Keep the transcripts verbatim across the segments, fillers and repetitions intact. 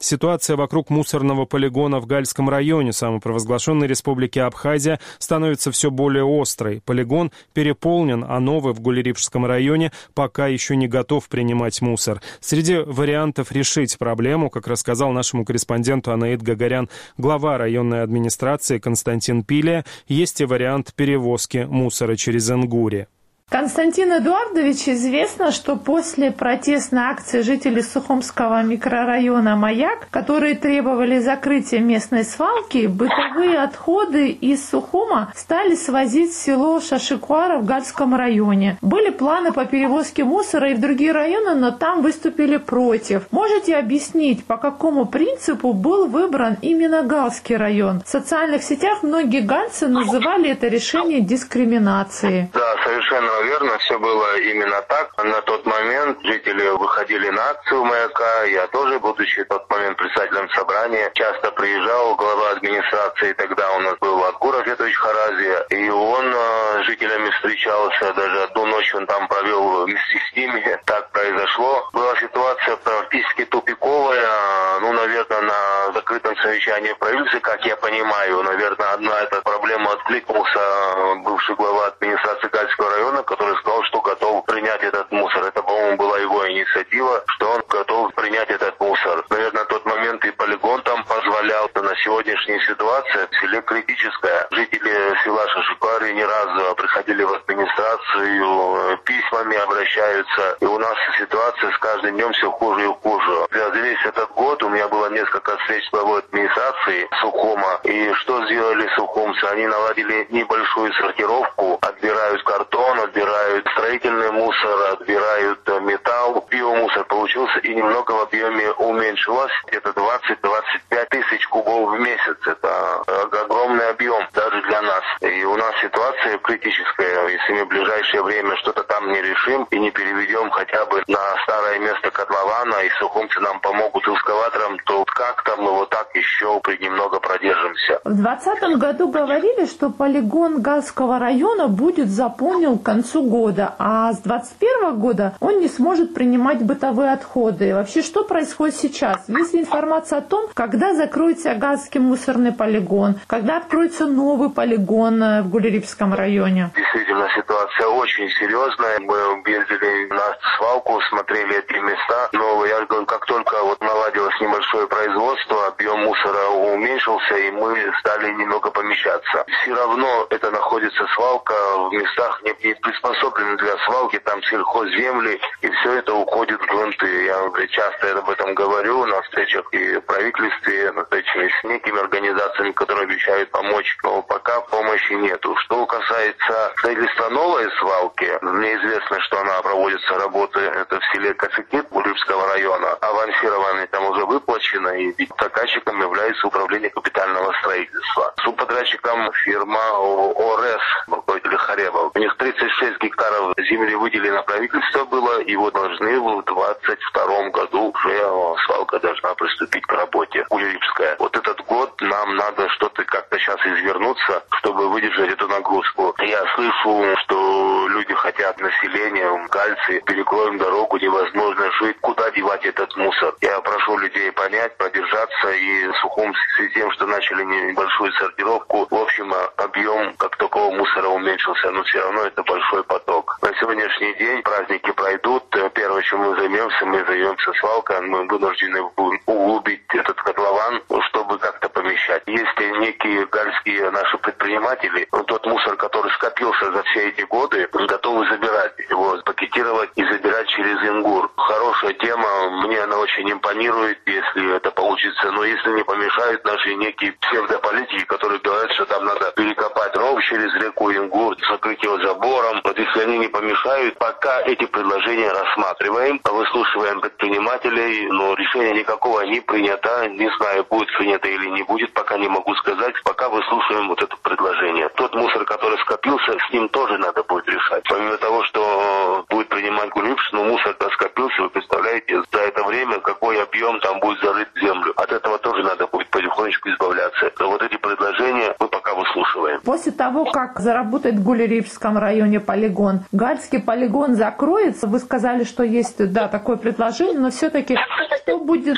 Ситуация вокруг мусорного полигона в Гальском районе самопровозглашенной республики Абхазия становится все более острой. Полигон переполнен, а новый в Гулерипшском районе пока еще не готов принимать мусор. Среди вариантов решить проблему, как рассказал нашему корреспонденту Анаид Гагарян, глава районной администрации Константин Пилия, есть и вариант перевозки мусора через Ингури. Константин Эдуардович, известно, что после протестной акции жителей Сухумского микрорайона «Маяк», которые требовали закрытия местной свалки, бытовые отходы из Сухума стали свозить в село Шашикуара в Гальском районе. Были планы по перевозке мусора и в другие районы, но там выступили против. Можете объяснить, по какому принципу был выбран именно Гальский район? В социальных сетях многие гальцы называли это решение дискриминацией. Да, совершенно верно, все было именно так. На тот момент жители выходили на акцию «Маяка». Я тоже, будучи в тот момент председателем собрания, часто приезжал, глава администрации, тогда у нас был Акгур Афетович Харази, и он с жителями встречался, даже одну ночь он там провел вместе с ними. Так произошло. Была ситуация практически тупиковая. Ну, наверное, на закрытом совещании правительства, как я понимаю, наверное, одна эта проблема откликнулся бывший глава администрации Гальского района, который сказал, что готов принять этот мусор. Это, по-моему, была его инициатива, что он готов принять этот мусор. Наверное, на тот момент и полигон там позволял. На сегодняшняя ситуация в селе критическая. Жители села Шашикуары не раз приходили в администрацию, письмами обращаются. И у нас ситуация с каждым днем все хуже и хуже. За весь этот год у меня было несколько встреч с главой администрации Сухума. И что сделали сухумцы? Они наладили небольшую сортировку, отбирают картон, отбирают строительный мусор, отбирают металл. Биомусор получился и немного в объеме уменьшилось. Где-то двадцать-двадцать пять тысяч кубов в месяц. Это огромный объем даже для нас. И у нас ситуация критическая. Если мы в ближайшее время что-то там не решим и не переведем хотя бы на старое место котлована, и сухумцы нам помогут экскаватором, то как-то мы вот так еще немного продержимся. В двадцатом году говорили, что полигон Гальского района будет заполнен к концу года, а с двадцать первого года он не сможет принимать бытовые отходы. Вообще, что происходит сейчас? Есть ли информация о том, когда закроется Гальский мусорный полигон, когда откроется новый полигон в Гулерипском районе? Действительно, ситуация очень серьезная. Мы ездили на свалку, смотрели эти места, но я говорю, как только вот наладилось небольшое производство, объем мусора уменьшился, и мы стали немного помещаться. Все равно это находится свалка в местах не приспособленных для свалки, там сельхозземли, и все это уходит в грунты. Я часто об этом говорю на встречах и в правительстве, на встречах с некими организациями, которые обещают помочь, но пока помощи нету. Что касается строительства новой свалки, мне известно, что она проводится, работы, это в селе Кацикит Гулерипского района. Авансирование там уже выплачено, и заказчиком является управление капитального строительства. Субподрядчиком фирма ОРС, руководитель Харебов. У них тридцать шесть гектаров земли выделено правительство было, и вот должны в двадцать втором году уже свалка должна приступить к работе. Гулерипская. Вот этот год нам надо что-то как-то сейчас извернуться, чтобы выдержать эту нагрузку. Я слышу, что люди хотят население, гальцы, перекроем дорогу, невозможно жить. Куда девать этот мусор? Я прошу людей понять, продержаться, и Сухум в связи с тем, что начали небольшую сортировку, в общем, объем как такого мусора уменьшился, но все равно это большой поток. На сегодняшний день праздники пройдут. Первое, чем мы займемся, мы займемся свалкой, мы вынуждены углубить этот котлован, чтобы как-то помещать. Есть некие гальские наши предприниматели, тот мусор, который скопился за все эти годы, готовы забирать его, пакетировать и забирать через Ингур. Хорошая тема, мне она очень импонирует, если это получится, но если не помешают наши некие псевдополитики, которые говорят, что там надо перекопать ров через реку Ингур, закрыть его забором. Вот если они не помешают, пока эти предложения рассматриваем, выслушиваем предпринимателей, но решение никакого не принято, не знаю, будет принято или не будет, пока не могу сказать, пока выслушиваем вот это предложение. Тот мусор, который скопился, с ним тоже надо будет решать. Помимо того, что будет принимать Гулерипш, но мусор-то скопился, вы представляете, за это время какой объем там будет зарыт в землю. От этого тоже надо будет потихонечку избавляться. Но вот эти предложения мы пока выслушиваем. После того, как заработает в Гулерипшском районе полигон, Гальский полигон закроется. Вы сказали, что есть, да, такое предложение, но все-таки что будет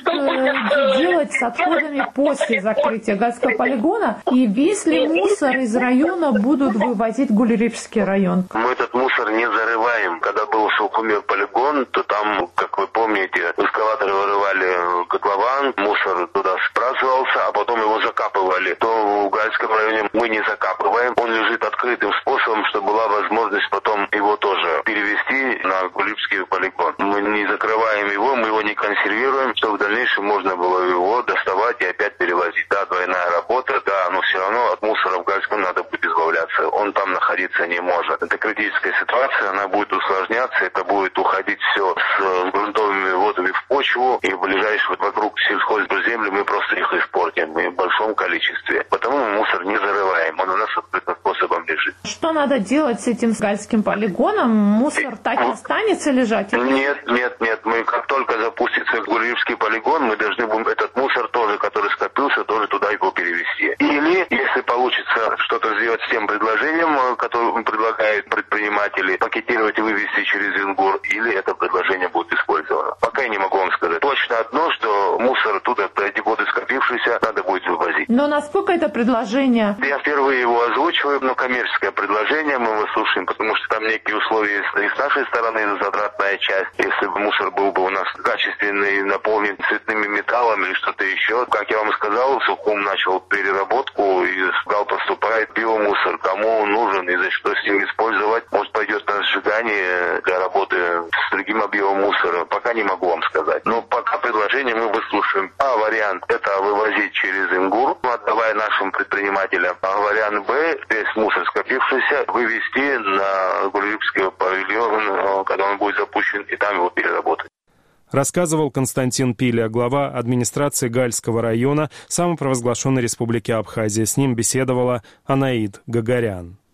э, делать с отходами после закрытия Гальского полигона, и весь ли мусор из района будут вывозить в Гулерипский район? Мы этот мусор не зарываем. Когда был в Сухуме полигон, то там, как вы помните, эскаваторы вырывали котлован, мусор туда сбрасывался, а потом его закапывали. То в Гальском районе мы не закапываем, он лежит открытым способом, чтобы была возможность потом его тоже перевести на Гулерипский полигон. Мы не закрываем его, мы его не консервируем, чтобы в дальнейшем можно было его доставать и опять перевозить. Да, двойная работа, да, но все равно от мусора в Гальском надо будет избавляться. Он там находиться не может. Это критическая ситуация, она будет усложняться, это будет уходить все с грунтовыми водами в почву, и в ближайшие вокруг сельхозземли мы просто их испортим и в большом количестве. Потому мы мусор не зарываем, он у нас открытым способом лежит. Что надо делать с этим Гальским полигоном? Мусор так и останется лежать? Нет, нет, нет. Мы как только запустится Гулерипский полигон, мы должны будем этот мусор тоже, который скопился, тоже туда его перевести. Или, если получится что-то сделать с тем предложением, которое предлагают предприниматели, пакетировать и вывести через Ингур, или это предложение будет использовано. Пока я не могу вам сказать. Точно одно, что мусор туда эти годы скопившийся надо будет вывозить. Но насколько это предложение? Я впервые его озвучиваю, но коммерческое предложение мы выслушаем, потому что там некие условия и с нашей стороны, затратная часть. Если бы мусор был бы у нас качественный, наполнен цветными металлами или что-то еще, как я вам сказал, Сухум начал переработку, и Гал поступает биомусор. Кому он нужен и за что с ним использовать, может пойдет на сжигание для работы с другим объемом мусора. Пока не могу вам сказать. Но пока предложение мы выслушаем. А вариант это вывозить через Ингур, отдавая нашим предпринимателям. А вариант Б, весь мусор скопившийся, вывести на Гулерипский павильон, когда он будет запущен, и там его переработать. Рассказывал Константин Пиля, глава администрации Гальского района самопровозглашенной Республики Абхазия. С ним беседовала Анаид Гагарян.